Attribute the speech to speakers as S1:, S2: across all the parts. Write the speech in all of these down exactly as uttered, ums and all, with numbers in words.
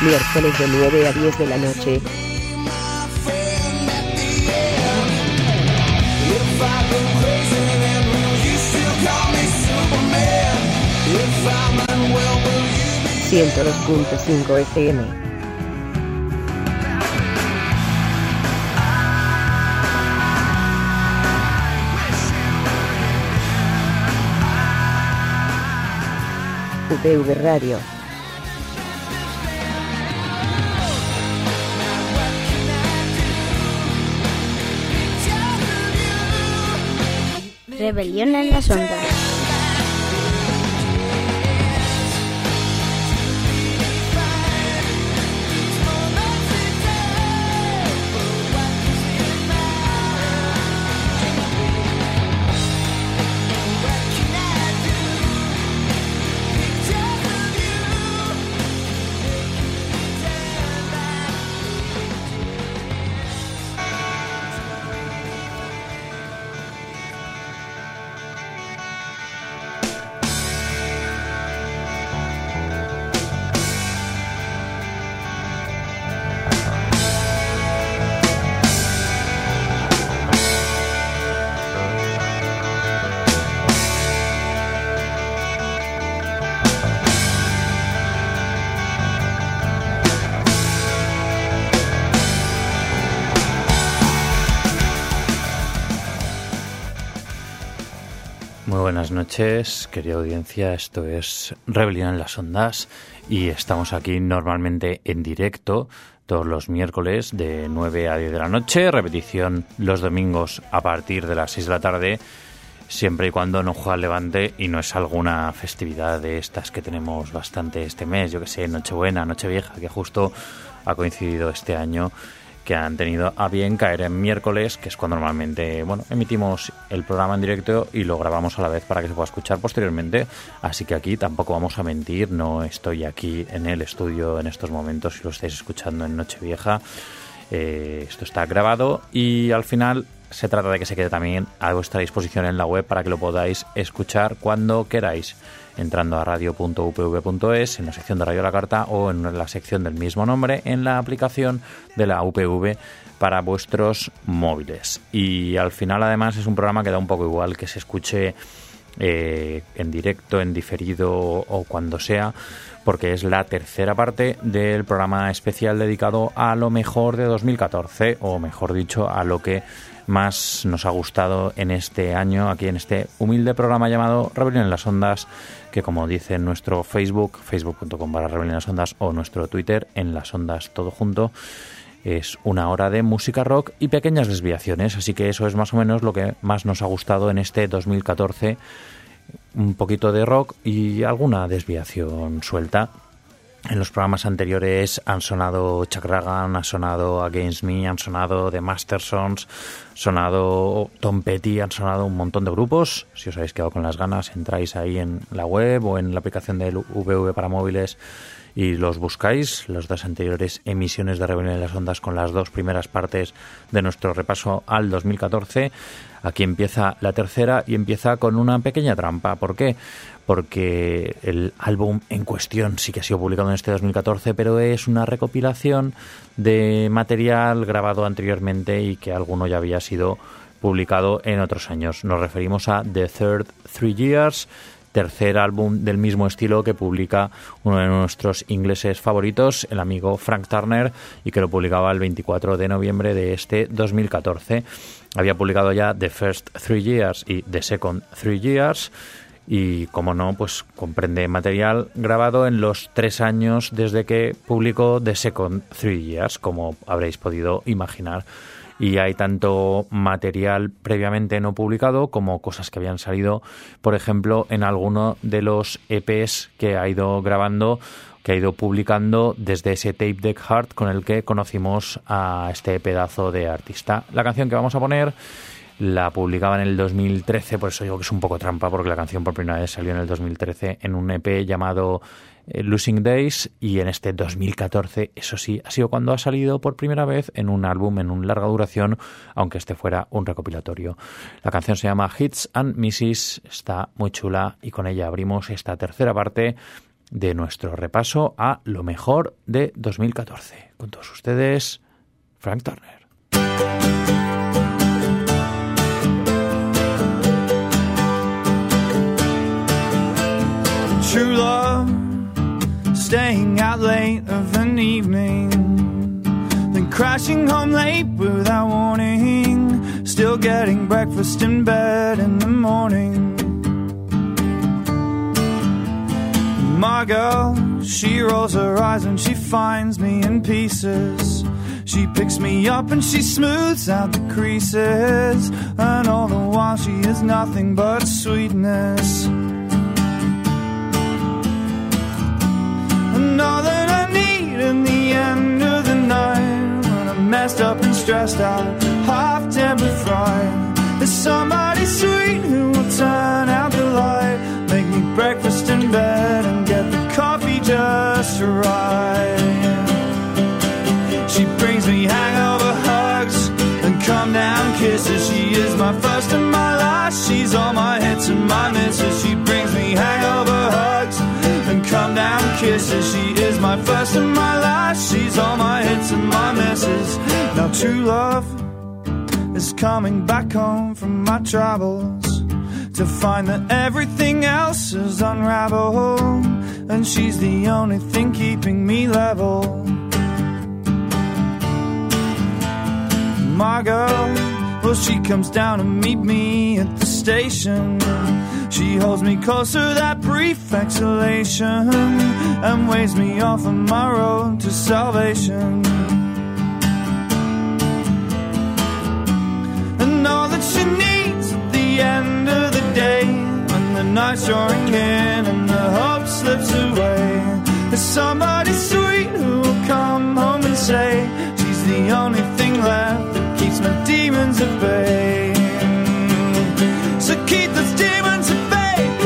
S1: Miércoles de nueve a diez de la noche. ciento dos punto cinco F M. U P V Radio.
S2: Rebelión en las ondas.
S3: Buenas noches, querida audiencia. Esto es Rebelión en las Ondas y estamos aquí normalmente en directo todos los miércoles de nueve a diez de la noche, repetición los domingos a partir de las seis de la tarde, siempre y cuando no juega el Levante y no es alguna festividad de estas que tenemos bastante este mes, yo que sé, Nochebuena, Nochevieja, que justo ha coincidido este año, que han tenido a bien caer en miércoles, que es cuando normalmente, bueno, emitimos el programa en directo y lo grabamos a la vez para que se pueda escuchar posteriormente. Así que aquí tampoco vamos a mentir, no estoy aquí en el estudio en estos momentos, si lo estáis escuchando en Nochevieja. Eh, esto está grabado y al final se trata de que se quede también a vuestra disposición en la web para que lo podáis escuchar cuando queráis, entrando a radio punto u p v punto es, en la sección de Radio a la Carta o en la sección del mismo nombre en la aplicación de la U P V para vuestros móviles. Y al final además es un programa que da un poco igual que se escuche eh, en directo, en diferido o cuando sea, porque es la tercera parte del programa especial dedicado a lo mejor de dos mil catorce, o mejor dicho, a lo que más nos ha gustado en este año, aquí en este humilde programa llamado Rebelión en las Ondas, que como dice en nuestro Facebook, facebook punto com barra Rebelión en las Ondas, o nuestro Twitter, en las ondas todo junto, es una hora de música rock y pequeñas desviaciones, así que eso es más o menos lo que más nos ha gustado en este dos mil catorce, un poquito de rock y alguna desviación suelta. En los programas anteriores han sonado Chuck Ragan, ha sonado Against Me, han sonado The Mastersons, ha sonado Tom Petty, han sonado un montón de grupos. Si os habéis quedado con las ganas, entráis ahí en la web o en la aplicación del V V para móviles y los buscáis, las dos anteriores emisiones de Rebelión en las Ondas con las dos primeras partes de nuestro repaso al dos mil catorce. Aquí empieza la tercera y empieza con una pequeña trampa. ¿Por qué? Porque el álbum en cuestión sí que ha sido publicado en este dos mil catorce, pero es una recopilación de material grabado anteriormente y que alguno ya había sido publicado en otros años. Nos referimos a The Third Three Years, tercer álbum del mismo estilo que publica uno de nuestros ingleses favoritos, el amigo Frank Turner, y que lo publicaba el veinticuatro de noviembre de este dos mil catorce. Había publicado ya The First Three Years y The Second Three Years, y como no, pues comprende material grabado en los tres años desde que publicó The Second Three Years, como habréis podido imaginar. Y hay tanto material previamente no publicado como cosas que habían salido, por ejemplo, en alguno de los E Pes que ha ido grabando, que ha ido publicando desde ese Tape Deck Heart con el que conocimos a este pedazo de artista. La canción que vamos a poner la publicaba en el dos mil trece, por eso digo que es un poco trampa, porque la canción por primera vez salió en el dos mil trece en un E Pe llamado Losing Days, y en este dos mil catorce, eso sí, ha sido cuando ha salido por primera vez en un álbum, en un larga duración, aunque este fuera un recopilatorio. La canción se llama Hits and Misses, está muy chula y con ella abrimos esta tercera parte de nuestro repaso a lo mejor de dos mil catorce. Con todos ustedes, Frank Turner.
S2: True love, staying out late of an evening, then crashing home late without warning, still getting breakfast in bed in the morning. My girl, she rolls her eyes when she finds me in pieces. She picks me up and she smooths out the creases, and all the while she is nothing but sweetness. And all that I need in the end of the night, when I'm messed up and stressed out, half dead with fright, is somebody sweet who will turn out the light, make me breakfast in bed and get the coffee just right. She brings me hangover hugs and calm down kisses. She is my first and my last. She's all my hits and my misses. She brings me hangover hugs and calm down kisses. She is my first and my last. She's all my hits and my misses. Now true love is coming back home from my travels to find that everything else is unraveled, and she's the only thing keeping me level. My girl, well, she comes down to meet me at the station. She holds me close to that brief exhalation and waves me off on my road to salvation. And all that she needs at the end of the day, when the night's drawing in and the hope slips away, is somebody sweet who will come home and say she's the only thing left that keeps my demons at bay. So keep those demons at bay.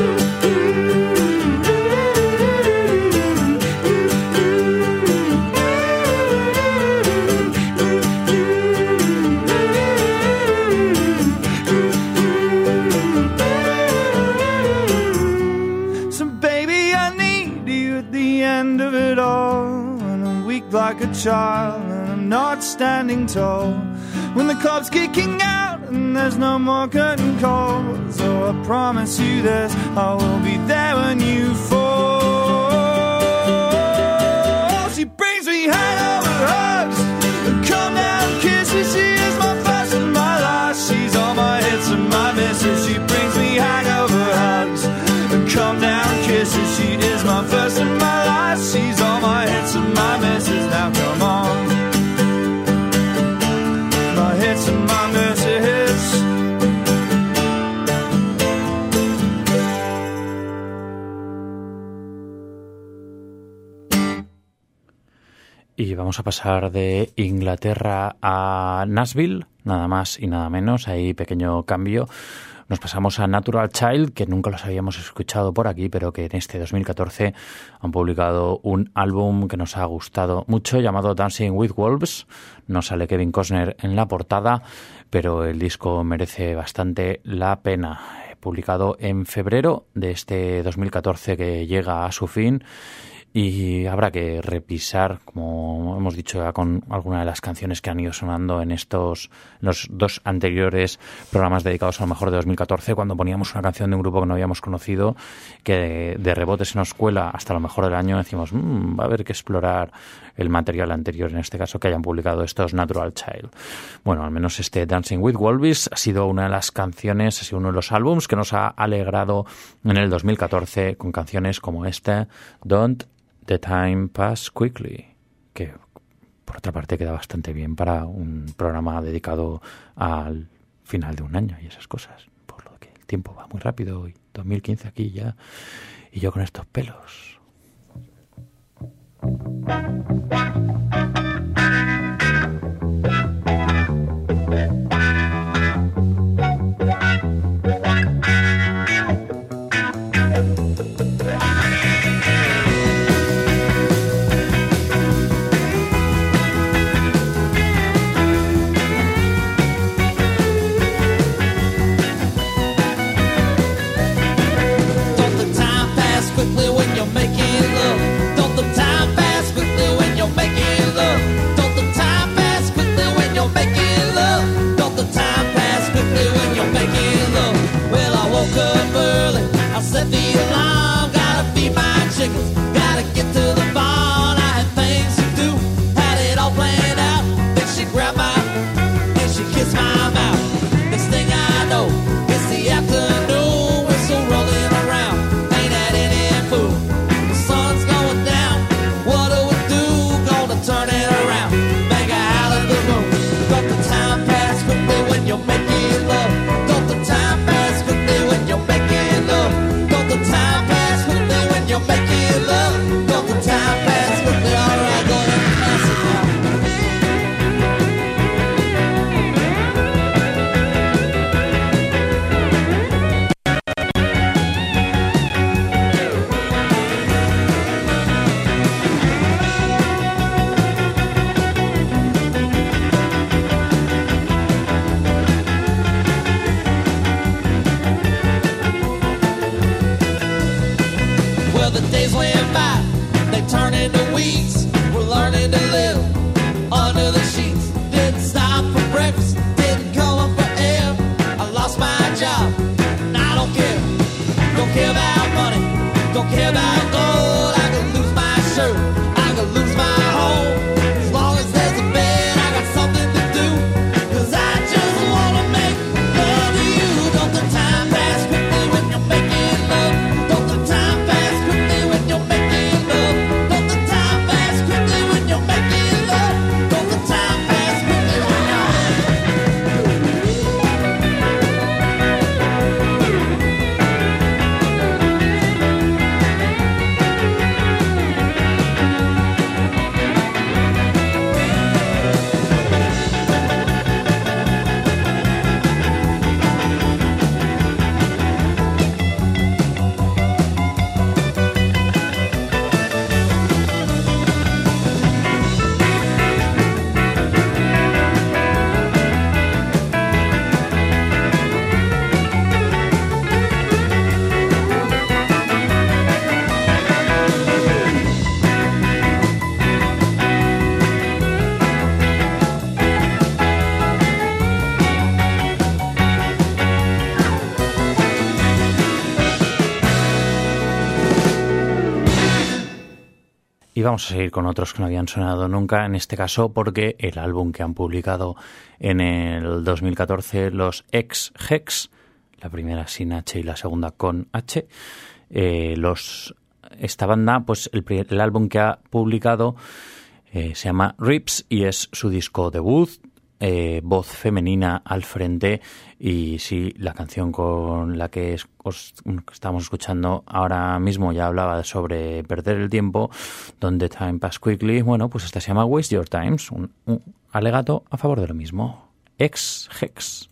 S2: So baby, I need you at the end of it all, when I'm weak like a child and I'm not standing tall, when the club's kicking out and there's no more curtain calls. So I promise you this, I will be there when you fall. She brings me hangover hugs and calm down kisses. She is my first and my last. She's all my hits and my misses. She brings me hangover hugs and calm down kisses. She is my first and my last. She's all my hits and my misses. Now come on, my hits and my misses.
S3: Y vamos a pasar de Inglaterra a Nashville, nada más y nada menos, ahí pequeño cambio. Nos pasamos a Natural Child, que nunca los habíamos escuchado por aquí, pero que en este dos mil catorce han publicado un álbum que nos ha gustado mucho, llamado Dancing with Wolves. No sale Kevin Costner en la portada, pero el disco merece bastante la pena. Publicado en febrero de este dos mil catorce que llega a su fin. Y habrá que repisar, como hemos dicho ya, con alguna de las canciones que han ido sonando en estos los dos anteriores programas dedicados a lo mejor de dos mil catorce, cuando poníamos una canción de un grupo que no habíamos conocido, que de, de rebote se nos cuela hasta lo mejor del año, decimos, mmm, va a haber que explorar el material anterior, en este caso que hayan publicado estos Natural Child. Bueno, al menos este Dancing with Wolves ha sido una de las canciones, ha sido uno de los álbums que nos ha alegrado en el dos mil catorce, con canciones como esta, Don't The Time Pass Quickly, que por otra parte queda bastante bien para un programa dedicado al final de un año y esas cosas, por lo que el tiempo va muy rápido y dos mil quince aquí ya, y yo con estos pelos.
S4: Making
S3: vamos a seguir con otros que no habían sonado nunca, en este caso porque el álbum que han publicado en el dos mil catorce los Ex-Hex, la primera sin H y la segunda con H, eh, los esta banda, pues el, el álbum que ha publicado eh, se llama Rips y es su disco debut, eh, voz femenina al frente, y sí, la canción con la que es, os, estamos escuchando ahora mismo ya hablaba sobre perder el tiempo, donde time pass quickly. Bueno, pues esta se llama Waste Your Times, un, un alegato a favor de lo mismo. Ex-Hex.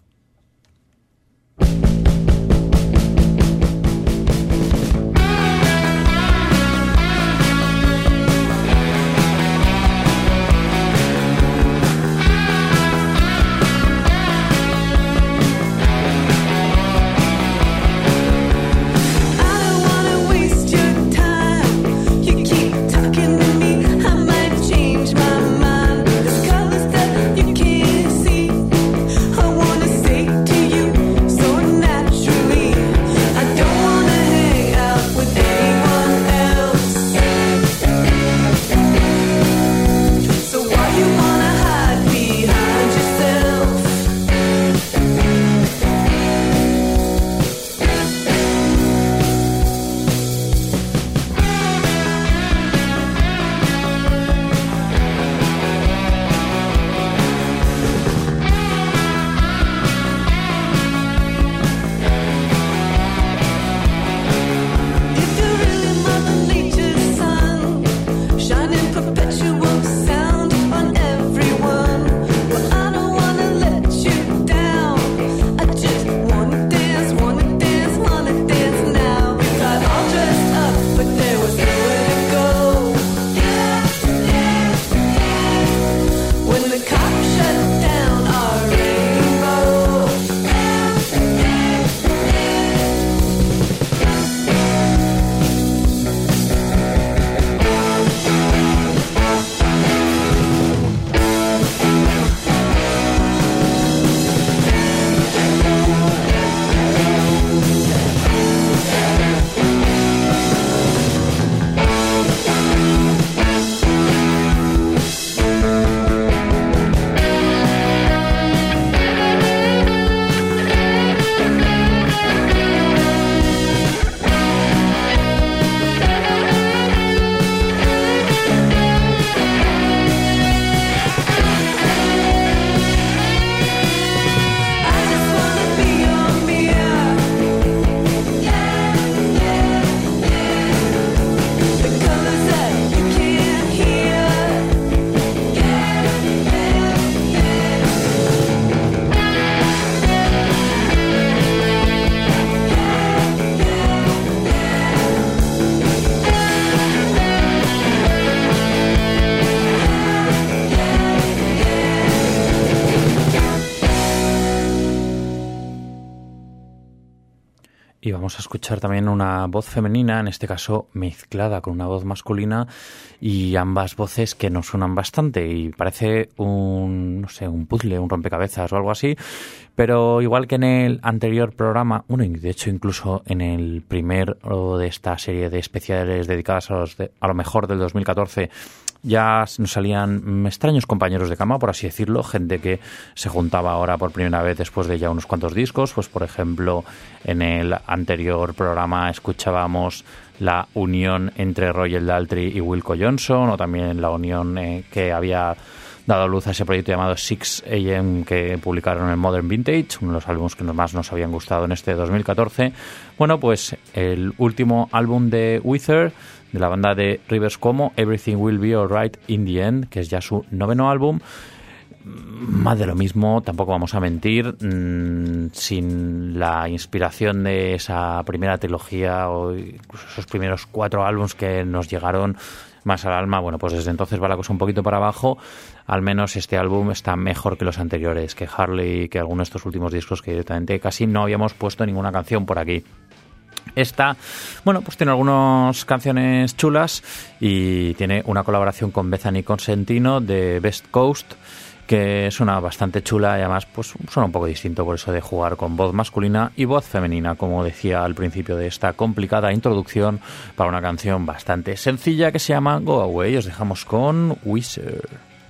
S3: Y vamos a escuchar también una voz femenina, en este caso mezclada con una voz masculina, y ambas voces que nos suenan bastante y parece un, no sé, un puzzle, un rompecabezas o algo así, pero igual que en el anterior programa, bueno, y de hecho incluso en el primero de esta serie de especiales dedicadas a, los de, a lo mejor del dos mil catorce, ya nos salían extraños compañeros de cama, por así decirlo, gente que se juntaba ahora por primera vez después de ya unos cuantos discos. Pues por ejemplo, en el anterior programa escuchábamos la unión entre Roger Daltrey y Wilco Johnson, o también la unión eh, que había dado luz a ese proyecto llamado six a eme que publicaron en Modern Vintage, uno de los álbumes que más nos habían gustado en este dos mil catorce. Bueno, pues el último álbum de Weezer, de la banda de Rivers Cuomo, Everything Will Be Alright in the End, que es ya su noveno álbum. Más de lo mismo, tampoco vamos a mentir, mmm, sin la inspiración de esa primera trilogía o incluso esos primeros cuatro álbumes que nos llegaron más al alma. Bueno, pues desde entonces va la cosa un poquito para abajo. Al menos este álbum está mejor que los anteriores, que Harley, que algunos de estos últimos discos que directamente casi no habíamos puesto ninguna canción por aquí. Esta, bueno, pues tiene algunas canciones chulas y tiene una colaboración con Bethany Consentino de Best Coast. que suena bastante chula y además pues suena un poco distinto por eso de jugar con voz masculina y voz femenina, como decía al principio de esta complicada introducción para una canción bastante sencilla que se llama Go Away. Os dejamos con Wizard.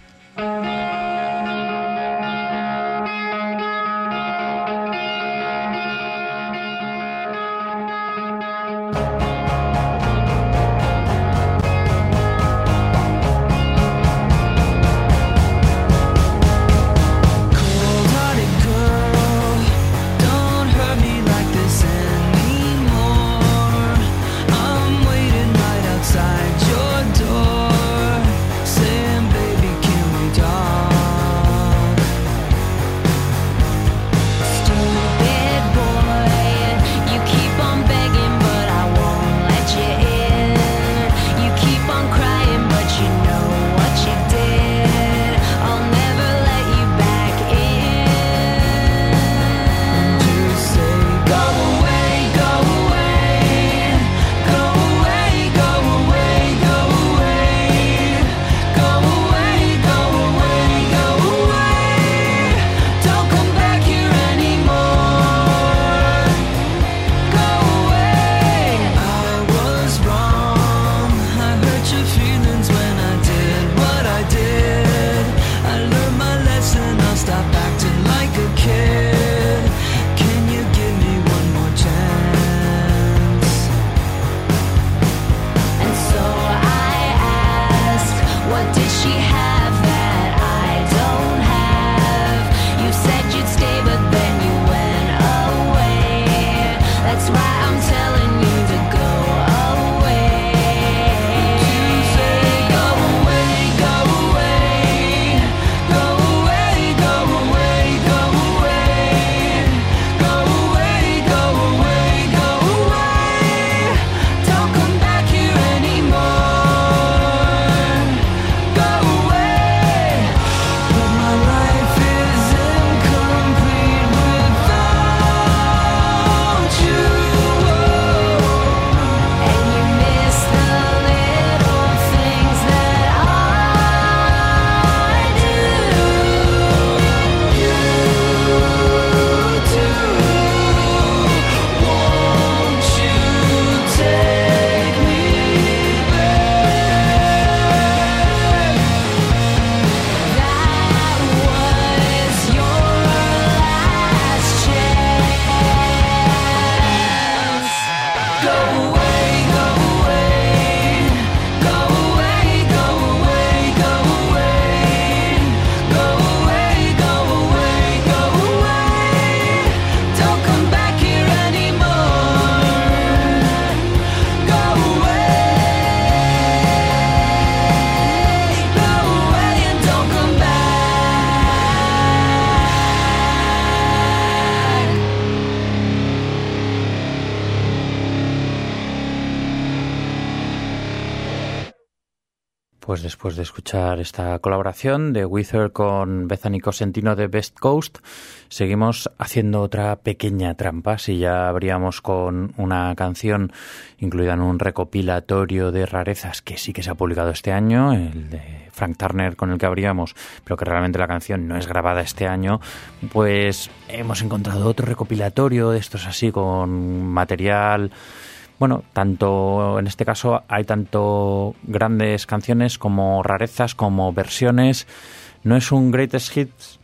S3: Pues después de escuchar esta colaboración de Wizard con Bethany Cosentino de Best Coast, seguimos haciendo otra pequeña trampa. Si ya abríamos con una canción incluida en un recopilatorio de rarezas que sí que se ha publicado este año, el de Frank Turner con el que abríamos, pero que realmente la canción no es grabada este año, pues hemos encontrado otro recopilatorio de estos así con material. Bueno, tanto en este caso hay tanto grandes canciones como rarezas, como versiones. No es un greatest hits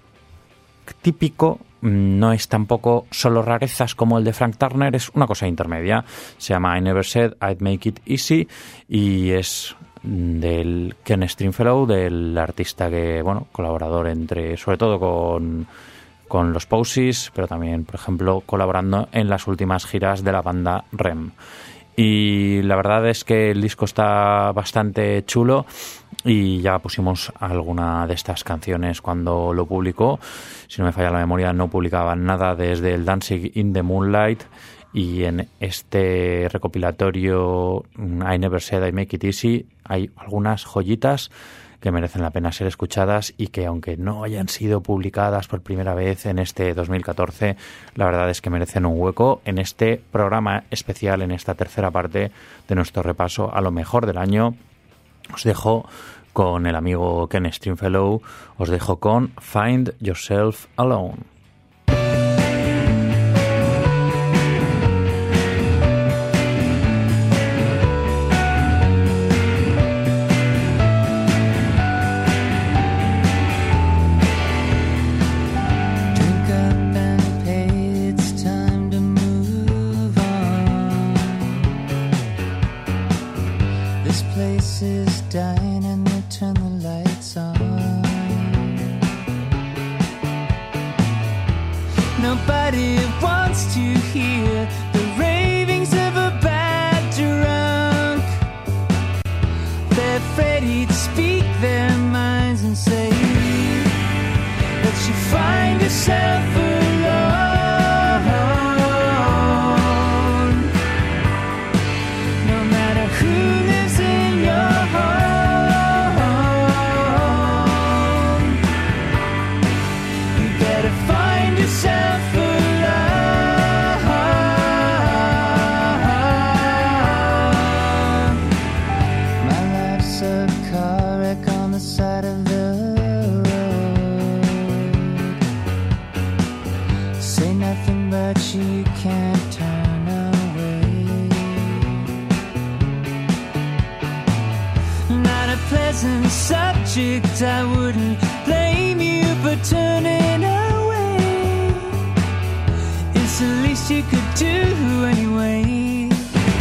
S3: típico, no es tampoco solo rarezas como el de Frank Turner, es una cosa intermedia. Se llama I Never Said I'd Make It Easy y es del Ken Stringfellow, del artista que, bueno, colaborador entre, sobre todo con... con los Posies, pero también, por ejemplo, colaborando en las últimas giras de la banda R E M. Y la verdad es que el disco está bastante chulo y ya pusimos alguna de estas canciones cuando lo publicó. Si no me falla la memoria, no publicaban nada desde el Dancing in the Moonlight, y en este recopilatorio I Never Said I'd Make It Easy hay algunas joyitas que merecen la pena ser escuchadas y que, aunque no hayan sido publicadas por primera vez en este dos mil catorce, la verdad es que merecen un hueco en este programa especial, en esta tercera parte de nuestro repaso a lo mejor del año. Os dejo con el amigo Ken Stringfellow, os dejo con Find Yourself Alone.
S2: I wouldn't blame you for turning away. It's the least you could do anyway,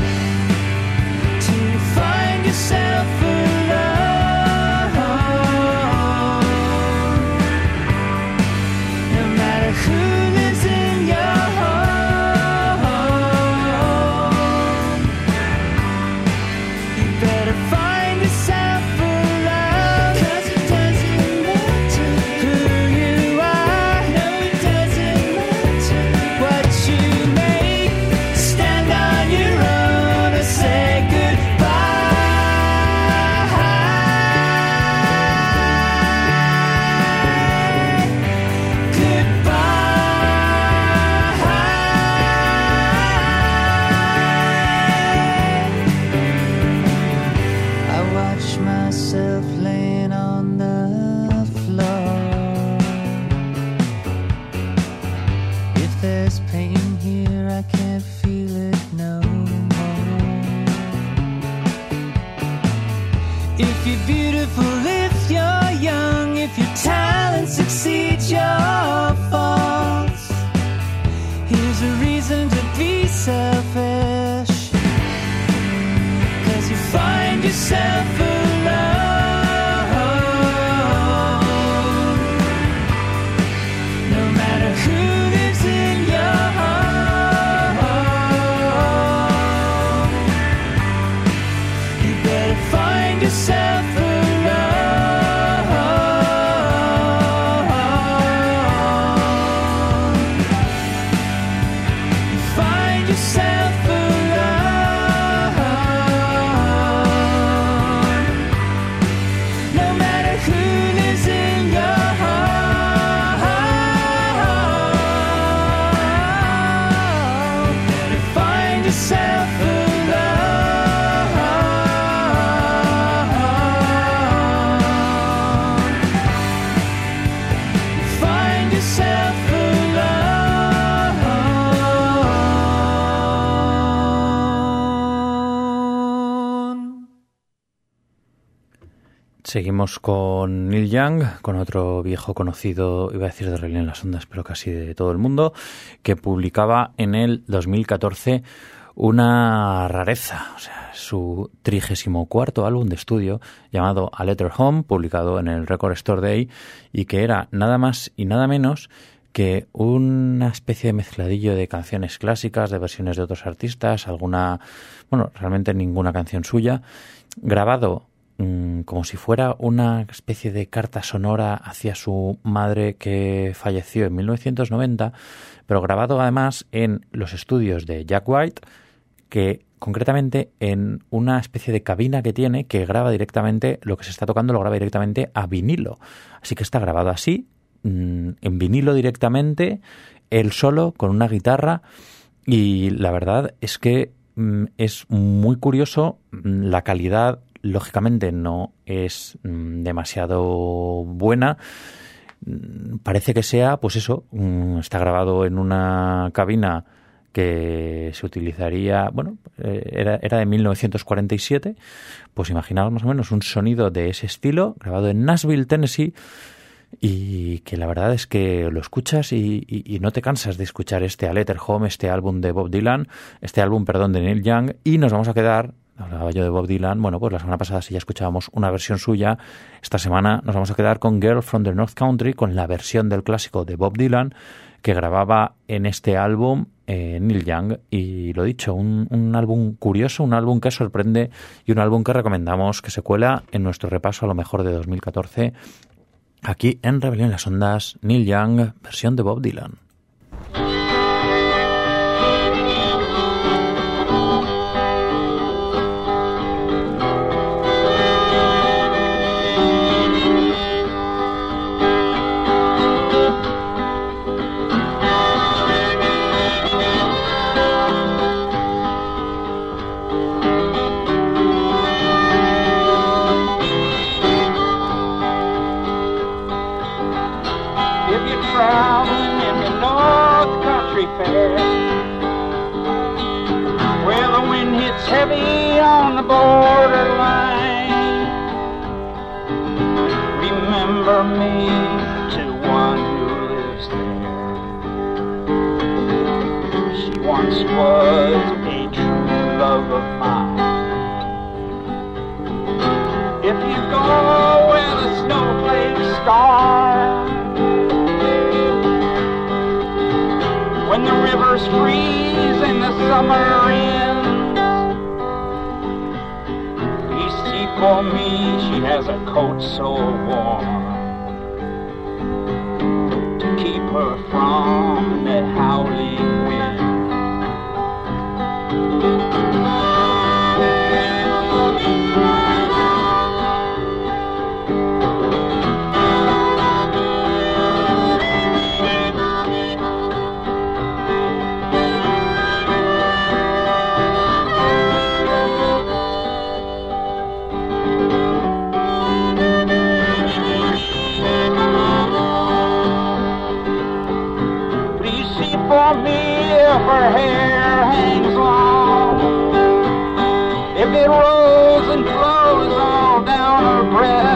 S2: to find yourself alone. No matter who lives in your home, you better find yourself alone. 'Cause it doesn't matter who you are. No, it doesn't matter what you make. Stand on your own or say goodbye. Goodbye. I watch myself laying on the floor. If there's pain here, I can't feel it no more. If you're beautiful, if you're young, if your talent succeeds your faults, here's a reason to be selfish. 'Cause you find yourself alone. No matter who lives in your home, you better find yourself alone. You find yourself alone. No matter who lives in your home, better find yourself alone. Find yourself alone.
S3: Seguimos con Neil Young, con otro viejo conocido, iba a decir de Rebelión en las Ondas, pero casi de todo el mundo, que publicaba en el dos mil catorce una rareza, o sea, su trigésimo cuarto álbum de estudio llamado A Letter Home, publicado en el Record Store Day, y que era nada más y nada menos que una especie de mezcladillo de canciones clásicas, de versiones de otros artistas, alguna, bueno, realmente ninguna canción suya, grabado mmm, como si fuera una especie de carta sonora hacia su madre que falleció en mil novecientos noventa, pero grabado además en los estudios de Jack White, que concretamente en una especie de cabina que tiene que graba directamente lo que se está tocando, lo graba directamente a vinilo. Así que está grabado así, mmm, en vinilo directamente, él solo, con una guitarra, y la verdad es que mmm, es muy curioso mmm, la calidad, lógicamente no es mm, demasiado buena. Parece que sea, pues eso, mm, está grabado en una cabina que se utilizaría, bueno, era, era de mil novecientos cuarenta y siete, pues imaginaos más o menos un sonido de ese estilo, grabado en Nashville, Tennessee, y que la verdad es que lo escuchas y, y, y no te cansas de escuchar este A Letter Home, este álbum de Bob Dylan, este álbum, perdón, de Neil Young, y nos vamos a quedar, hablaba yo de Bob Dylan, bueno, pues la semana pasada sí ya escuchábamos una versión suya, esta semana nos vamos a quedar con Girl from the North Country, con la versión del clásico de Bob Dylan, que grababa en este álbum eh, Neil Young, y lo dicho, un, un álbum curioso, un álbum que sorprende y un álbum que recomendamos que se cuela en nuestro repaso a lo mejor de dos mil catorce, aquí en Rebelión en las Ondas, Neil Young, versión de Bob Dylan.
S4: Where the wind hits heavy on the borderline, remember me to one who lives there. She once was a true love of mine. If you go where the snowflakes start, when the rivers freeze and the summer ends, please see for me she has a coat so warm to keep her from the howling wind. If her hair hangs long, if it rolls and flows all down her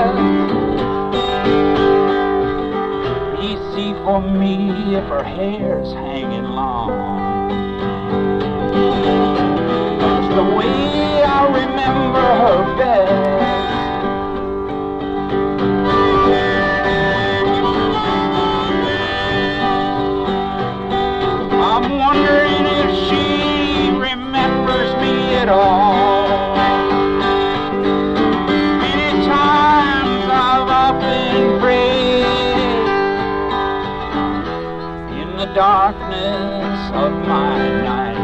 S4: breast, please see for me if her hair's hanging long. That's the way I remember her best. I'm wondering if she remembers me at all. Many times I've often prayed in the darkness of my night,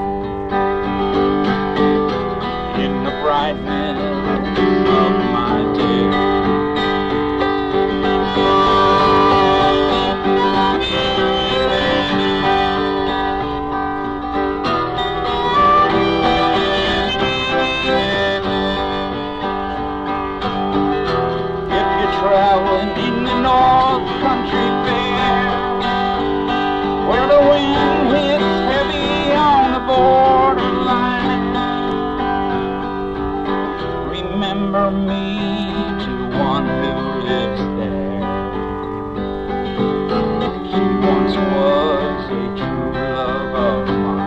S4: in the brightness of my day. Traveling in the North Country Fair, where the wind hits heavy on the borderline, remember me to one who lives there. She once was a true love of mine.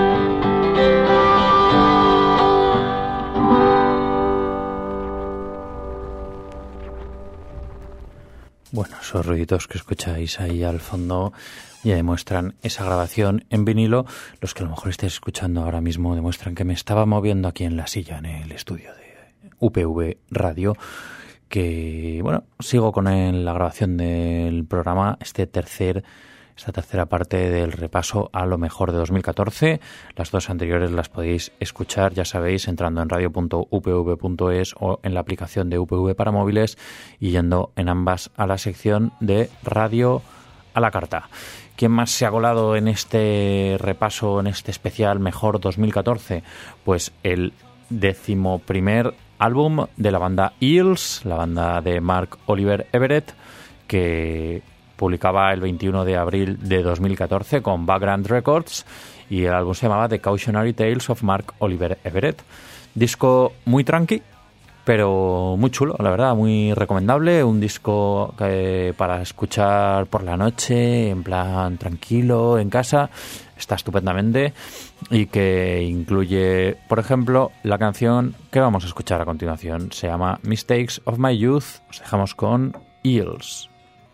S3: Bueno, esos ruiditos que escucháis ahí al fondo ya demuestran esa grabación en vinilo. Los que a lo mejor estéis escuchando ahora mismo demuestran que me estaba moviendo aquí en la silla en el estudio de U P V Radio, que, bueno, sigo con el, la grabación del programa, este tercer esta tercera parte del repaso a lo mejor de dos mil catorce. Las dos anteriores las podéis escuchar, ya sabéis, entrando en radio punto u p v punto es o en la aplicación de U P V para móviles y yendo en ambas a la sección de Radio a la Carta. ¿Quién más se ha colado en este repaso, en este especial mejor dos mil catorce? Pues el decimoprimer álbum de la banda Eels, la banda de Mark Oliver Everett, que publicaba el veintiuno de abril de dos mil catorce con Background Records, y el álbum se llamaba The Cautionary Tales of Mark Oliver Everett. Disco muy tranqui, pero muy chulo, la verdad, muy recomendable. Un disco que para escuchar por la noche, en plan tranquilo, en casa, está estupendamente, y que incluye, por ejemplo, la canción que vamos a escuchar a continuación. Se llama Mistakes of My Youth. Os dejamos con Eels.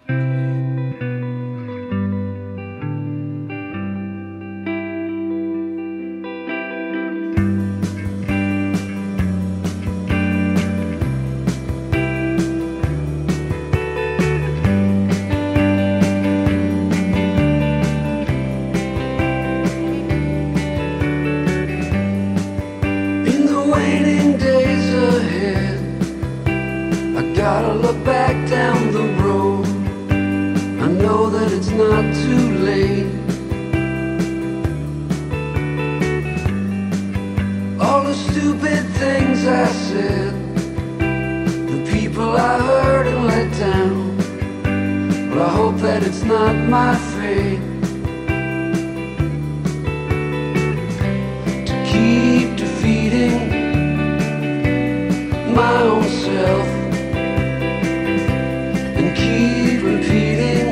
S5: Gotta look back down the road. I know that it's not too late. All the stupid things I said, the people I hurt and let down. Well, I hope that it's not my fate to keep defeating my own self. Keep repeating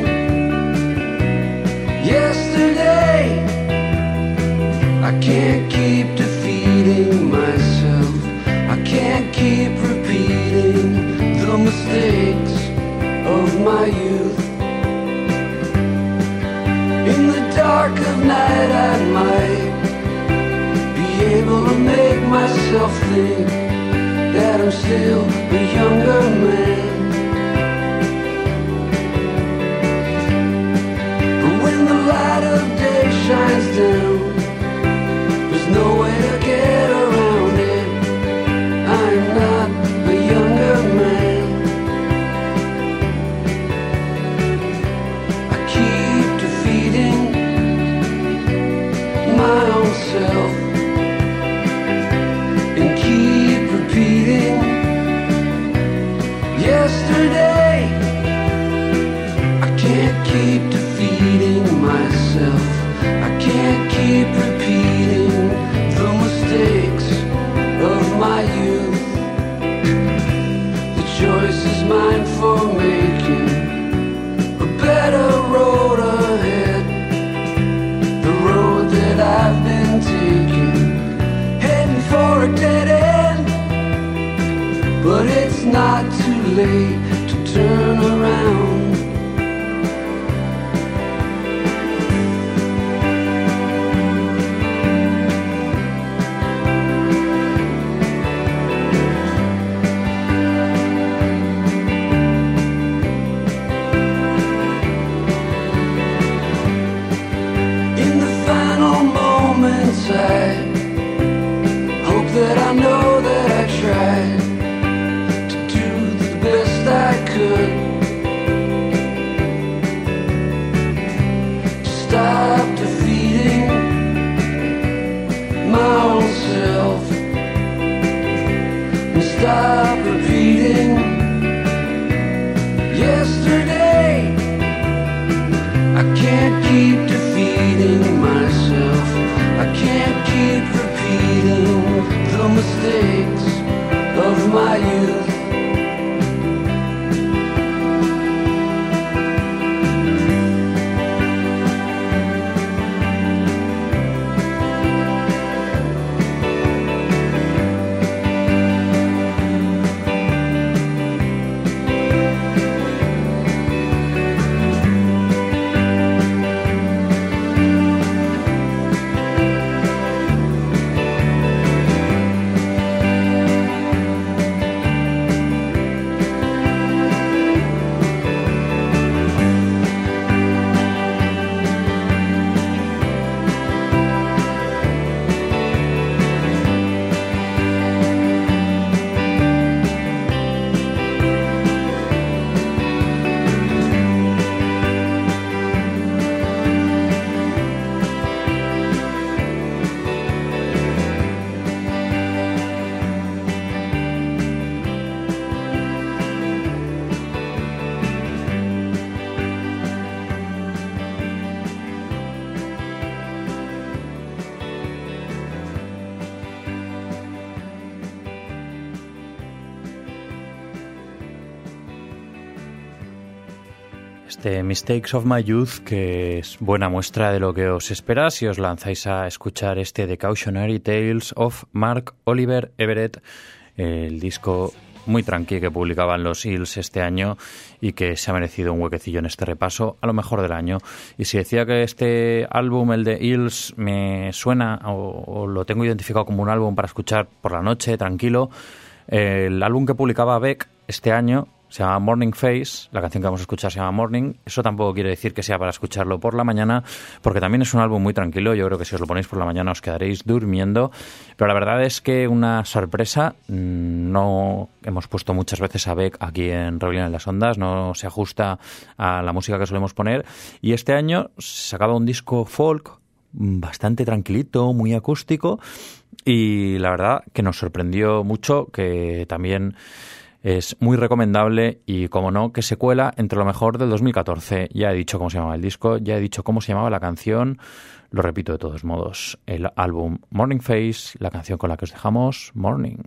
S5: yesterday. I can't keep defeating myself. I can't keep repeating the mistakes of my youth. In the dark of night I might be able to make myself think that I'm still a younger man. Light of day shines down. There's no way to get around it. I'm not a younger man. I keep defeating my own self and keep repeating yesterday. I can't keep defeating myself. I can't keep repeating the mistakes of my youth. The choice is mine for making a better road ahead. The road that I've been taking, heading for a dead end. But it's not too late to turn around. I hope that I know that I tried to do the best I could to stop defeating my own self and stop repeating yesterday. I can't keep defeating myself. I can't keep repeating the mistakes of my youth.
S3: Este Mistakes of My Youth, que es buena muestra de lo que os espera si os lanzáis a escuchar este The Cautionary Tales of Mark Oliver Everett, el disco muy tranqui que publicaban los Hills este año y que se ha merecido un huequecillo en este repaso a lo mejor del año. Y si decía que este álbum, el de Hills, me suena o, o lo tengo identificado como un álbum para escuchar por la noche, tranquilo, el álbum que publicaba Beck este año se llama Morning Face, la canción que vamos a escuchar se llama Morning. Eso tampoco quiere decir que sea para escucharlo por la mañana, porque también es un álbum muy tranquilo. Yo creo que si os lo ponéis por la mañana os quedaréis durmiendo. Pero la verdad es que una sorpresa, no hemos puesto muchas veces a Beck aquí en Rebelión en las Ondas, no se ajusta a la música que solemos poner. Y este año sacaba un disco folk bastante tranquilito, muy acústico, y la verdad que nos sorprendió mucho, que también es muy recomendable y, como no, que se cuela entre lo mejor del dos mil catorce. Ya he dicho cómo se llamaba el disco, ya he dicho cómo se llamaba la canción, lo repito de todos modos. El álbum Morning Face, la canción con la que os dejamos, Morning.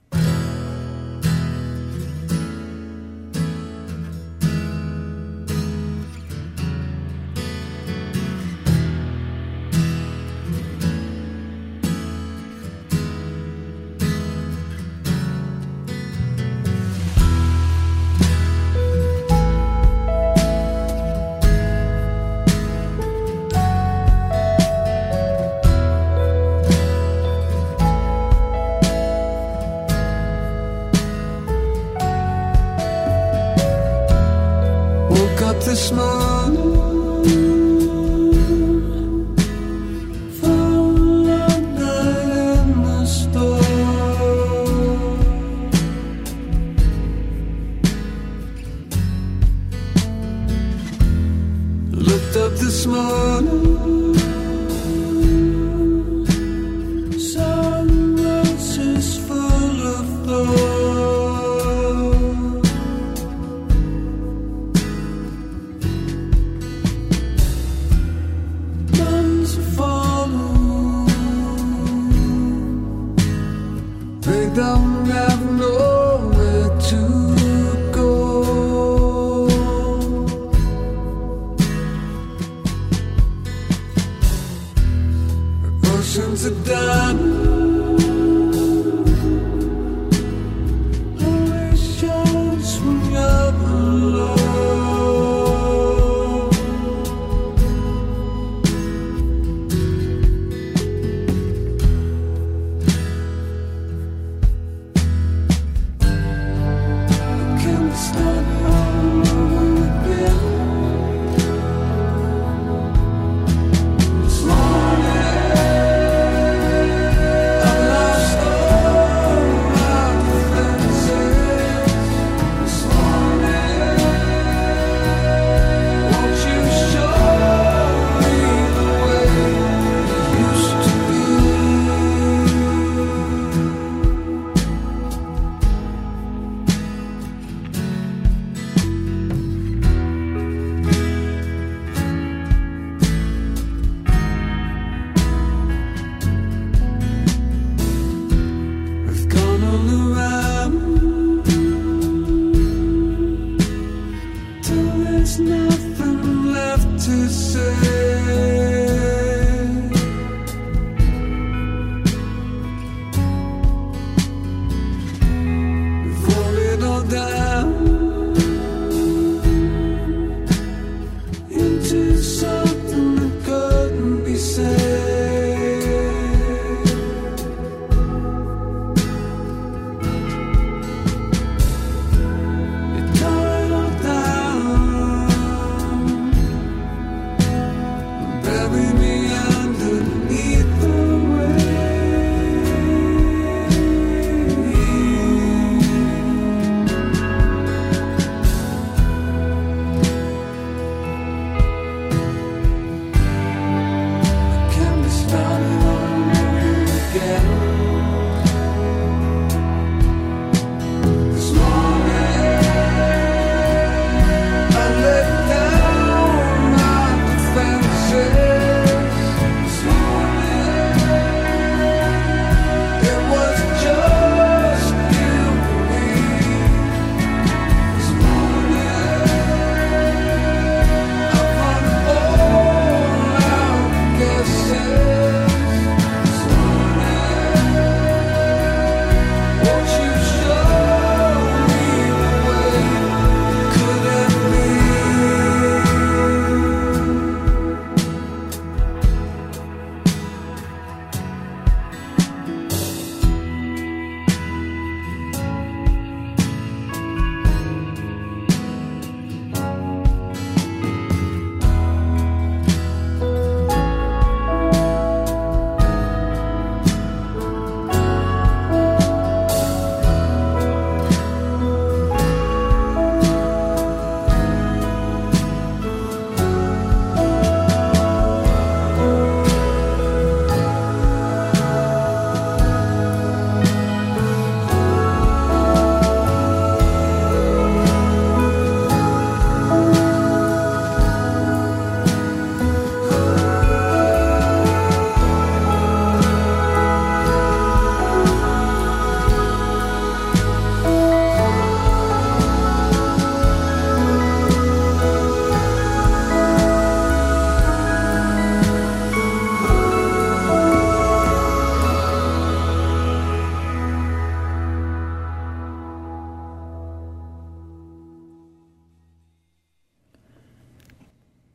S5: This morning, found a night in the store. Looked up this morning, saw roses full of thorns. Don't have nowhere to go. Oceans are done. Always shines when you're alone.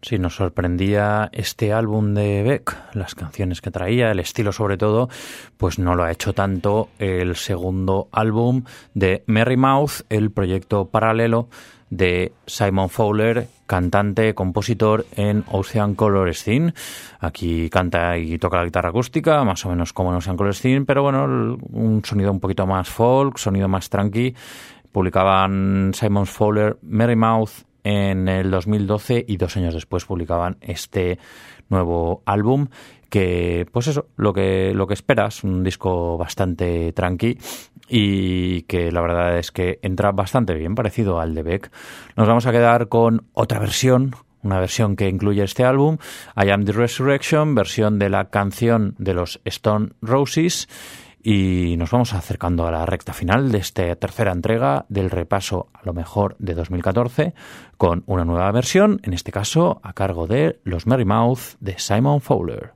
S3: Sí, nos sorprendía este álbum de Beck, las canciones que traía, el estilo sobre todo, pues no lo ha hecho tanto el segundo álbum de Merry Mouth, el proyecto paralelo de Simon Fowler, cantante, compositor en Ocean Color Scene. Aquí canta y toca la guitarra acústica, más o menos como en Ocean Color Scene, pero bueno, un sonido un poquito más folk, sonido más tranqui. Publicaban Simon Fowler Merry Mouth en el dos mil doce y dos años después publicaban este nuevo álbum que, pues eso, lo que lo que esperas, un disco bastante tranqui y que la verdad es que entra bastante bien, parecido al de Beck. Nos vamos a quedar con otra versión, una versión que incluye este álbum, I Am the Resurrection, versión de la canción de los Stone Roses. Y nos vamos acercando a la recta final de esta tercera entrega del repaso a lo mejor de dos mil catorce con una nueva versión, en este caso a cargo de los Merry Mouth de Simon Fowler.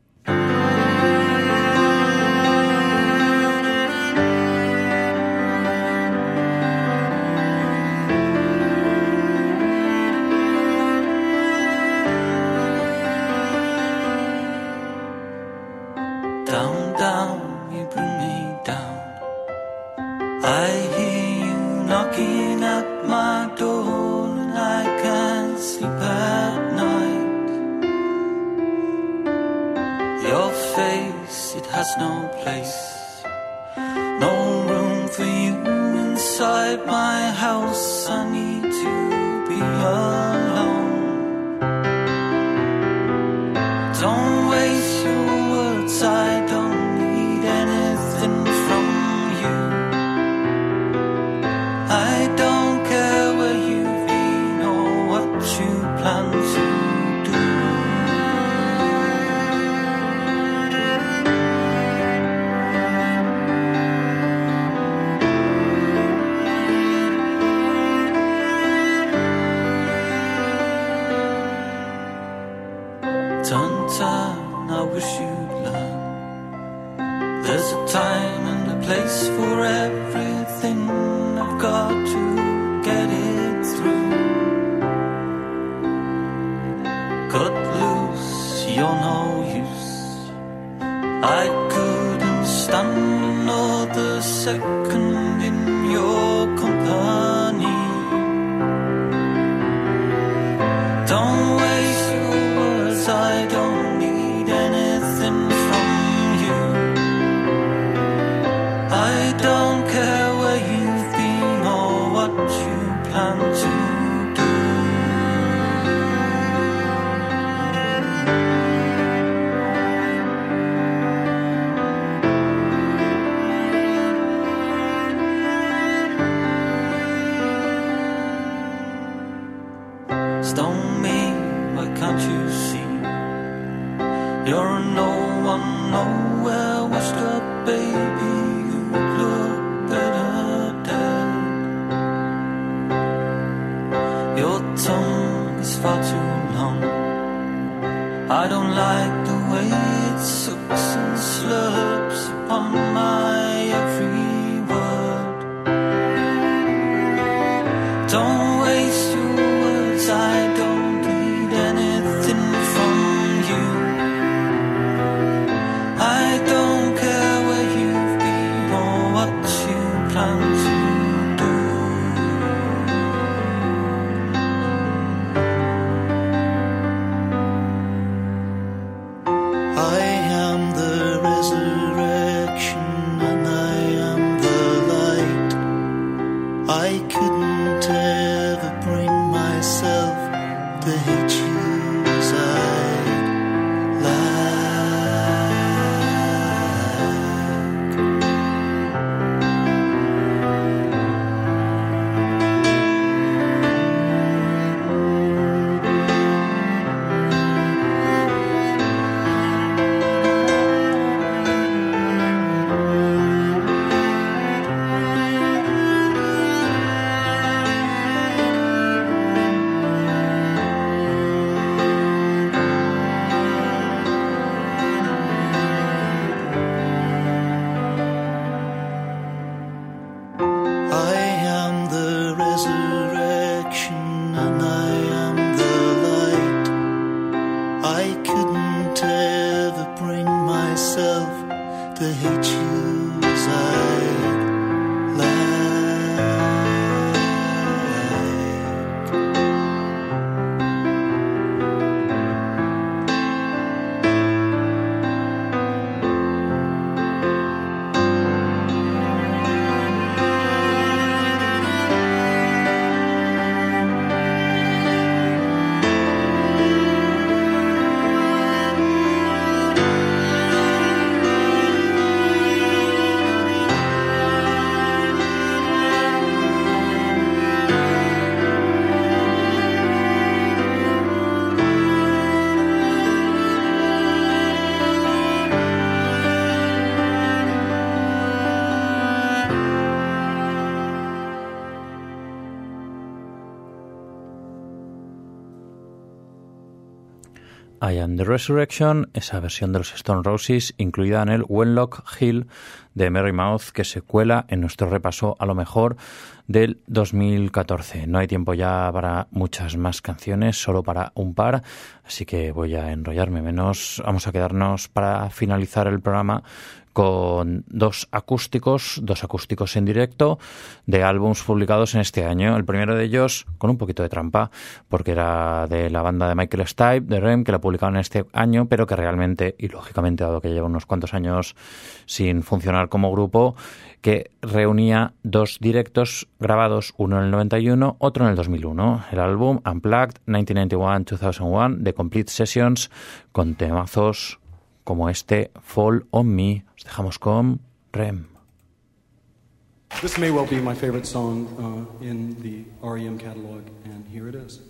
S2: Down, down, you bring me down. I hear you knocking at my door and I can't sleep at night. Your face, it has no place, no room for you inside my house. I need to be alone. Don't waste your words, I don't need anything from you. I don't care where you've been or what you plan to do. Turn, turn, I wish you'd learn. There's a time and a place for everything. I've got to get it through. Cut loose, you're no use. I couldn't stand another second in your company. Don't waste your words, I don't need anything from you. I don't care where you've been or what you plan to do. Stone me, why can't you see? You're a no one, nowhere, washed up baby. You look better dead. Your tongue is far too long. I don't like the way it sucks and slurps upon my every word. Don't waste your words, I don't need anything from you. I don't care where you've been or what you plan to do. I am the resurrection and I am the light. I couldn't ever bring myself to hate you as I'd like.
S3: I Am the Resurrection, esa versión de los Stone Roses incluida en el Wenlock Hill de Merry Mouth, que se cuela en nuestro repaso a lo mejor del dos mil catorce. No hay tiempo ya para muchas más canciones, solo para un par, así que voy a enrollarme menos. Vamos a quedarnos para finalizar el programa con dos acústicos, dos acústicos en directo de álbumes publicados en este año. El primero de ellos con un poquito de trampa, porque era de la banda de Michael Stipe, de R E M, que la publicaron este año, pero que realmente, y lógicamente dado que lleva unos cuantos años sin funcionar como grupo, que reunía dos directos grabados, uno en el noventa y uno, otro en el dos mil uno. El álbum Unplugged nineteen ninety-one to two thousand one de Complete Sessions, con temazos como este Fall on Me. Os dejamos con R E M.
S6: This may well be my favorite song uh, in the R E M catalog, and here it is.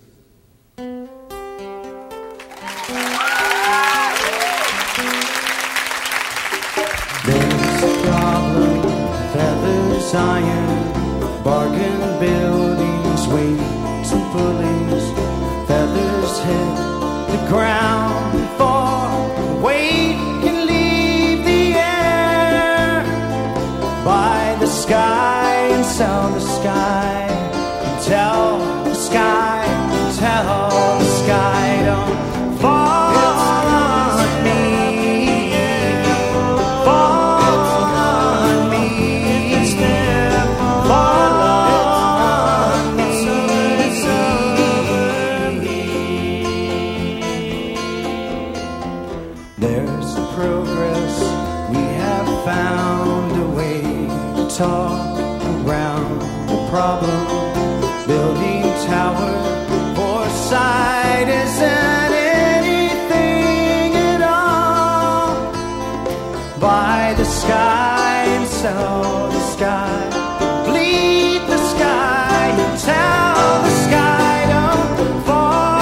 S2: There's a problem, feathers, iron, bargain buildings, weights and pulleys, feathers hit the ground before weight can leave the air. Buy the sky and sell the sky, and tell the sky, and tell the sky, don't fall. Talk around the problem, building tower, foresight isn't anything at all. Buy the sky and sell the sky, bleed the sky and tell the sky don't fall.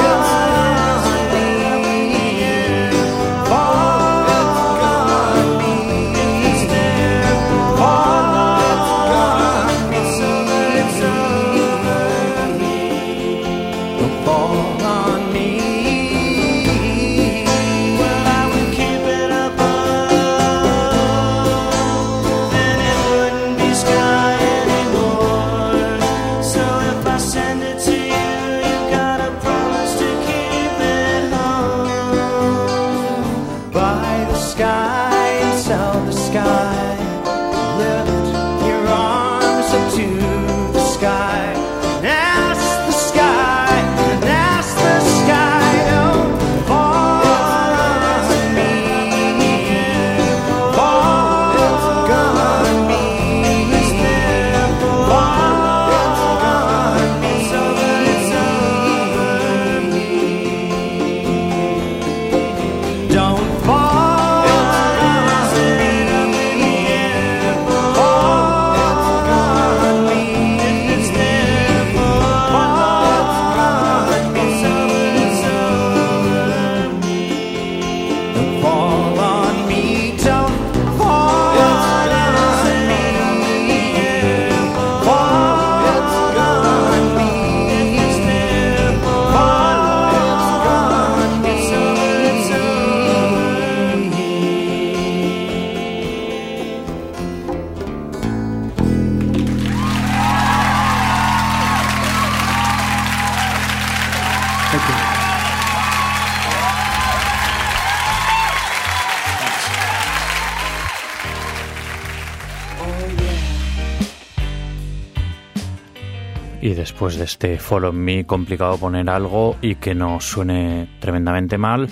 S3: Y después de este Follow Me, complicado poner algo y que no suene tremendamente mal.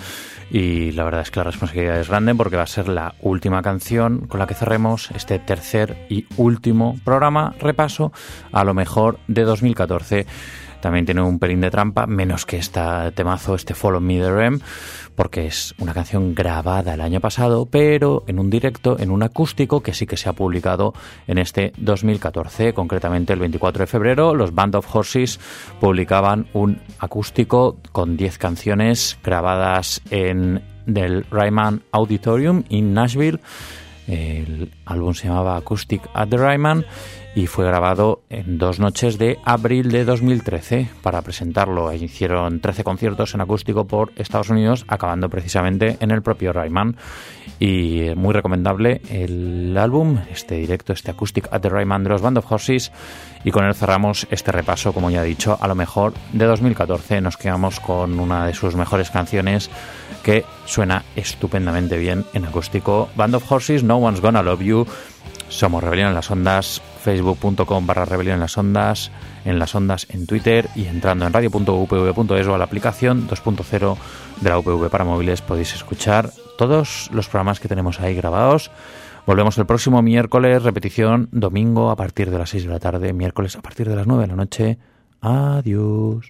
S3: Y la verdad es que la responsabilidad es grande porque va a ser la última canción con la que cerremos este tercer y último programa repaso a lo mejor de dos mil catorce. También tiene un pelín de trampa, menos que este temazo, este Follow Me de R E M, porque es una canción grabada el año pasado, pero en un directo, en un acústico, que sí que se ha publicado en este dos mil catorce. Concretamente, el veinticuatro de febrero, los Band of Horses publicaban un acústico con diez canciones grabadas en del Ryman Auditorium en Nashville. El álbum se llamaba Acoustic at the Ryman. y fue grabado en dos noches de abril de dos mil trece. Para presentarlo hicieron trece conciertos en acústico por Estados Unidos, acabando precisamente en el propio Ryman. Y muy recomendable el álbum, este directo, este Acoustic at the Ryman de los Band of Horses. Y con él cerramos este repaso, como ya he dicho, a lo mejor de dos mil catorce. Nos quedamos con una de sus mejores canciones que suena estupendamente bien en acústico. Band of Horses, No One's Gonna Love You. Somos Rebelión en las Ondas, facebook.com barra Rebelión en las Ondas, en las Ondas en Twitter, y entrando en radio punto u p v punto es o a la aplicación dos punto cero de la U P V para móviles podéis escuchar todos los programas que tenemos ahí grabados. Volvemos el próximo miércoles, repetición domingo a partir de las seis de la tarde, miércoles a partir de las nueve de la noche. Adiós.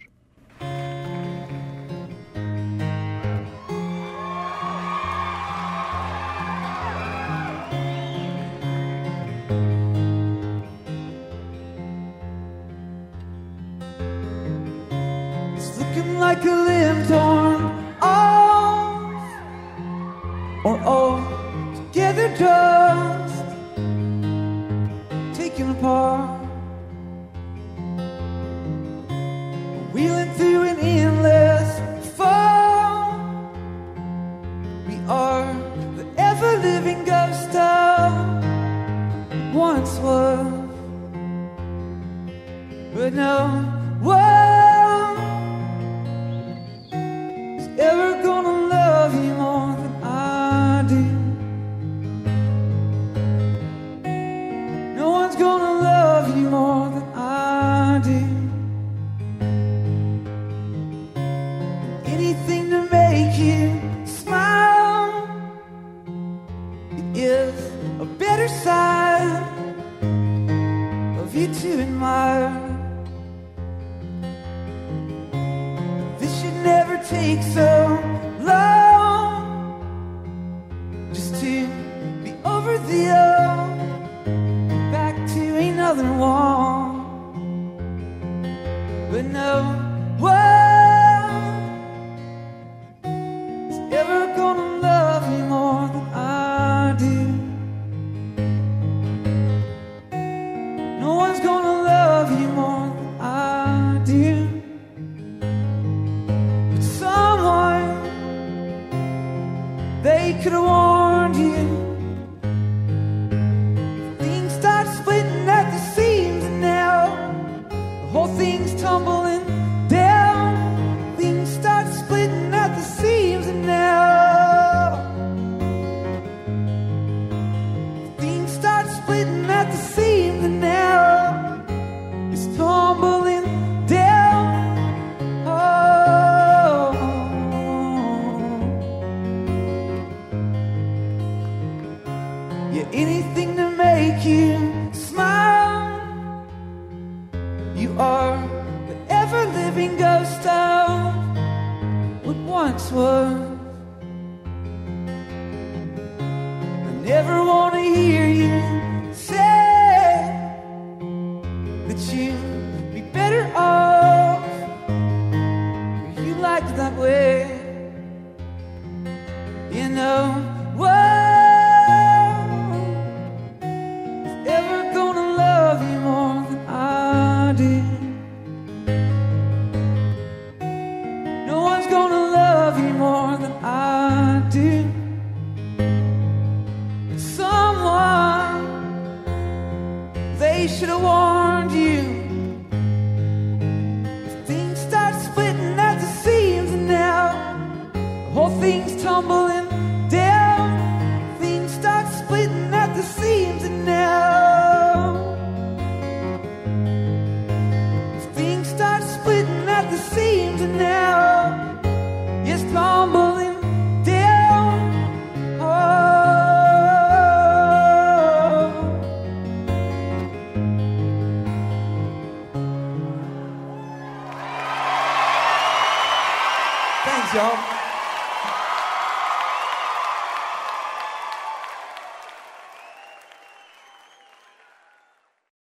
S2: Like a limb torn off, or all together just taken apart, wheeling through an endless fall. We are the ever-living ghost of once was, but no one ever gonna love you more than I do. No one's gonna love you more than I do. Anything to make you smile, it is a better side of you to admire. Never take so long just to be over the old, back to another one. But no one is ever gonna love you more than I do. No one's gonna love you more than I do. They could have warned you. Things start splitting at the seams, and now the whole thing's tumbling down. Things start splitting at the seams, and now things start splitting at the seams, and now it's tumbling down. Oh, yeah, anything to make you smile. You are the ever-living ghost of what once was. I never want to hear you say that you'd be better off if you liked that way. You know what? Should have warned you. If things start splitting at the seams, and now the whole thing's tumbling down. Things start splitting at the seams, and now if things start splitting at the seams, and now it's tumbling down. Oh, y'all.